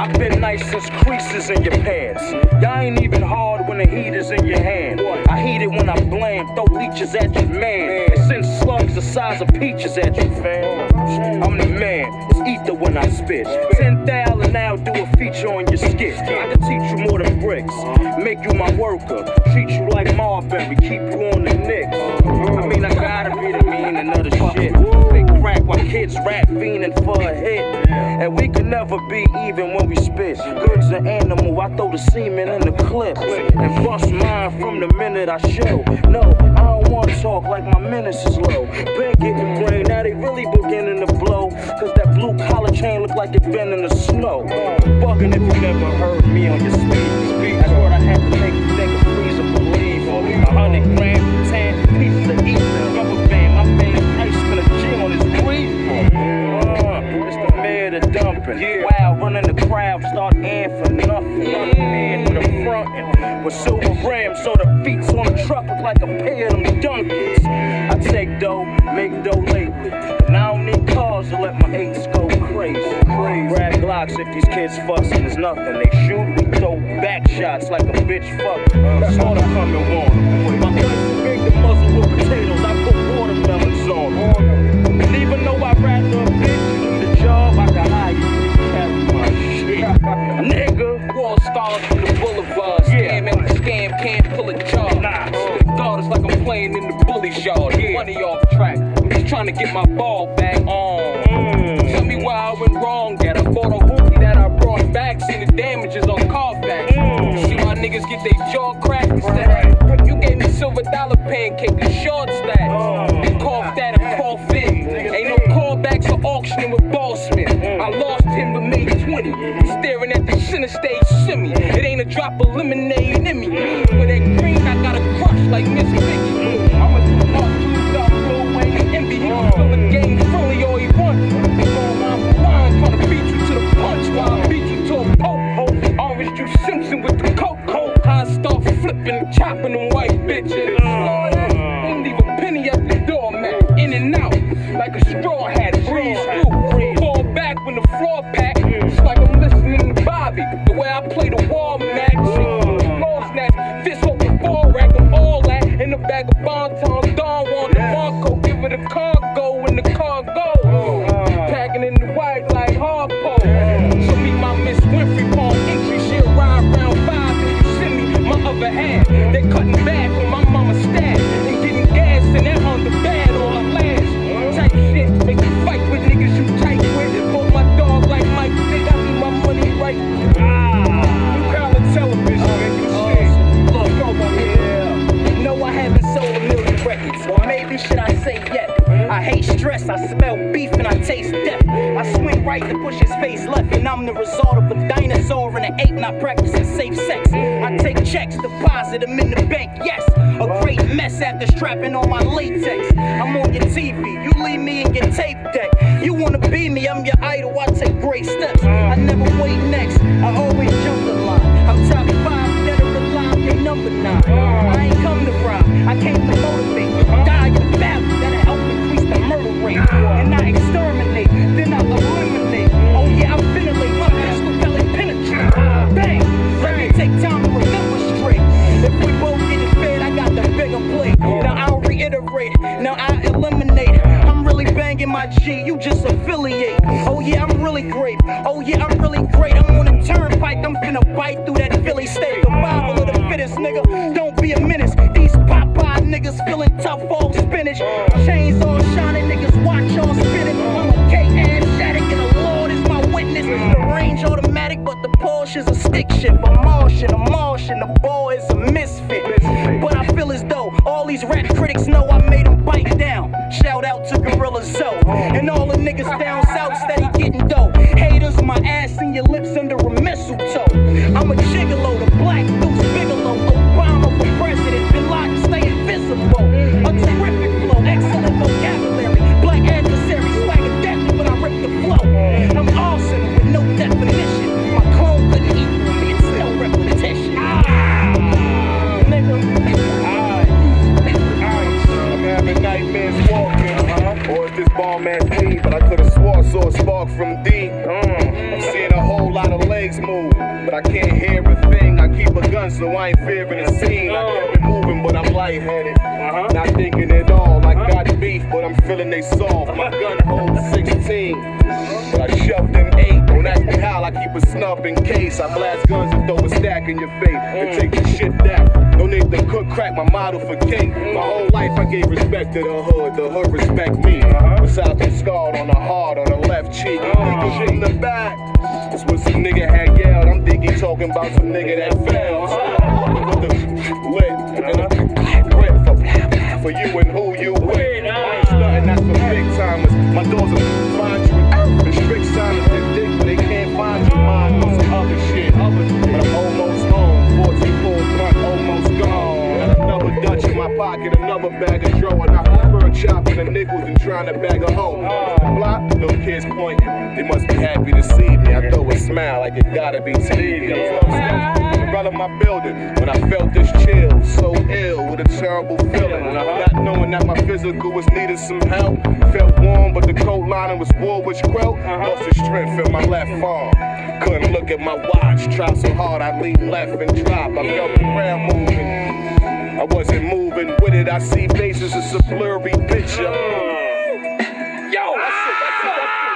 I've been nice since creases in your pants. Y'all ain't even hard when the heat is in your hand. I heat it when I bland, throw leeches at you, man. And send slugs the size of peaches at you, fam. I'm the man, it's ether when I spit. 10,000 now, do a feature on your skit. I can teach you more than bricks, make you my worker, treat you like Marbury, keep you on the Knicks. I mean, I gotta be the meaning of the shit. Big crack while kids rap fiending for a hit. And we can never be even when we spit. Good's an animal, I throw the semen in the clip. And bust mine from the minute I show. No, I don't wanna talk like my menace is low. Been getting brain, now they really beginning to blow. Cause that blue collar chain look like it been in the snow. Bugging if you never heard me on your speed. That's what I had to make you niggas freeze or believe. 100 grams, 10 pieces of ether. Rubber band, my man Price spent a G on his breed. It's the mayor of the dumping. Wow, running the crowd, start in for nothing. Man to the front with silver rims, so the feet's on the truck look like a pair of them donkeys. I take dough, make dough lately, and I don't need cars to let my eights go crazy. Grab Glocks if these kids fussing, it's nothing. They shoot, we throw back shots like a bitch fucking. Sort of coming warm. My guns big the muzzle with potatoes, I put watermelons on. And even though I'd rather a bitch need a job, I can hire you to carry my shit. Nigga, Wall stars from the boulevard. Scam and the scam can't pull a job. Spit God, it's like I'm playing in the bully yard. Money off track, I'm just trying to get my ball back on. Tell me why I went wrong, that I bought a hoopie that I brought back. See the damages on Carfax. See my niggas get their jaw cracked instead. You gave me silver dollar pancake, a short stack. Cough that and cough in. Ain't no callbacks or auctioning with Bossman. I lost him but made 20. Staring at the center stage shimmy. It ain't a drop of lemonade in me. For that green, I got a crush like Miss Piggy. I'm a two up, Lil Wayne and Envy. He was still a game friendly, all he won. They going line for line, trying to beat you to the punch while I beat you to a poke. Orange juice Simpson with the coke. I start flipping, chopping them white bitches. Ain't leave a penny at the doormat. In and out, like a straw hat. Breeze through, fall back when the floor pack. It's like I'm listening to Bobby. The way I play the wall match. Ball snatch, fist open ball rack. I'm all that in the bag of bontons. Dawn want the Marco, give it a cargo in the cargo. Packing in the white like Harpo. So meet my Miss Winfrey Palm entry. She'll ride round 5 and you send me my other half. They cutting back from my mama's stash and getting gas in that on the bed or her last. Type shit, make you fight with niggas you tight with. Both my dog like Mike, they got me my money right. New color television, make you shit. Look over here. No, I haven't sold a million records, or maybe should I say yet. I hate stress, I smell beef and I taste death. I swing right to push his face left, and I'm the result of a dinosaur and an ape not practicing safe sex. I take checks, deposit them in the bank, yes. A great mess after strapping on my latex. I'm on your TV, you leave me in your tape deck. You wanna be me, I'm your idol, I take great steps. I never wait next, I always jump the line. I'm top 5, dead or alive, they number 9. I ain't come to rob, I came to motivate. Die in battle, that'll help increase the murder rate. And I exterminate, then I eliminate. Oh yeah, I ventilate, my pistol pellet penetrate. Bang, let me take time to remember straight. If we both get it fed, I got the bigger plate. Now I'll reiterate, now I eliminate. I'm really banging my G, you just affiliate. Oh yeah, I'm really great. Oh yeah, I'm really great. I'm on a turnpike, I'm finna bite through that Philly state. Survival of the fittest, nigga. Don't be a menace. These Popeye niggas feeling tough, all spinach. Chains all shining, niggas watch all spinning. I'm a K-ass Shattuck and the Lord is my witness. The range automatic, but the Porsche's a stick shift. I'm Martian, the ball is a misfit. But I feel as though all these rap critics know I made them bite down. Shout out to Gorilla Zoe and all the niggas down south steady getting dough. Haters, my ass and your lips under a mistletoe. I'm a gigolo, the black Deuce Bigelow. Obama for president, Bin Laden stay invisible. A terrific flow, excellent vocabulary. Black adversary, swagger death when I rip the flow. I'm awesome with no definition. My clone couldn't equal me, it's no repetition. Nigga. I'm having legs move, but I can't hear a thing. I keep a gun, so I ain't fearing the scene. I kept it moving, but I'm lightheaded. Not thinking at all. I got beef, but I'm feeling they soft. My gun holds 16, but I shoved them 8. Don't ask me how, I keep a snub in case. I blast guns and throw a stack in your face and take the shit back. No need to cook crack, my model for king. My whole life I gave respect to the hood respect me. Besides I'm scarred on the heart, on the left cheek. I'm shit in the back. That's what some nigga had yelled. I'm thinking talking about some nigga that fails. With the lit and a grip for you and who you with. I ain't starting, that's for big timers. My doors will find you in strict silence. They dig, but they can't find you. Mine know some other shit. But I'm almost home. 14 full blunt, almost gone. Got another Dutch in my pocket, another bag of dro, and I prefer chopping the nickels than trying to bag a hoe. The block, little kids pointing. They must be happy to see me. I throw a smile like it gotta be TV. I'm right in my building when I felt this chill, so ill with a terrible feeling. Not knowing that my physical was needed some help. Felt warm, but the coat lining was Woolwich quilt. Lost the strength in my left arm. Couldn't look at my watch. Tried so hard I leaned left and dropped. I felt the ground moving. I wasn't moving with it. I see faces, it's a blurry picture.